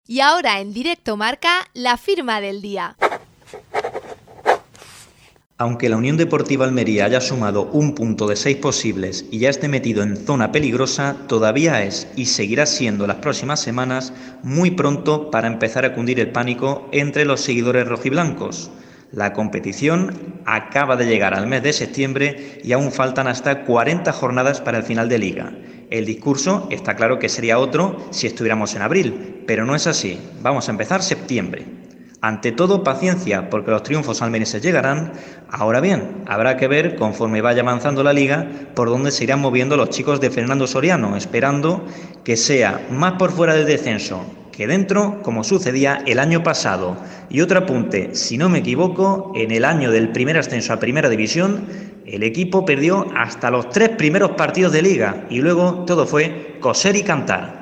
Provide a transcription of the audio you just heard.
Y ahora en Directo Marca, la firma del día. Aunque la Unión Deportiva Almería haya sumado un punto de 6 posibles y ya esté metido en zona peligrosa, todavía es y seguirá siendo las próximas semanas muy pronto para empezar a cundir el pánico entre los seguidores rojiblancos. La competición acaba de llegar al mes de septiembre y aún faltan hasta 40 jornadas para el final de liga. El discurso está claro que sería otro si estuviéramos en abril, pero no es así. Vamos a empezar septiembre. Ante todo, paciencia, porque los triunfos almerienses llegarán. Ahora bien, habrá que ver, conforme vaya avanzando la liga, por dónde se irán moviendo los chicos de Fernando Soriano, esperando que sea más por fuera del descenso que dentro, como sucedía el año pasado. Y otro apunte, si no me equivoco, en el año del primer ascenso a Primera División, el equipo perdió hasta los 3 primeros partidos de liga y luego todo fue coser y cantar.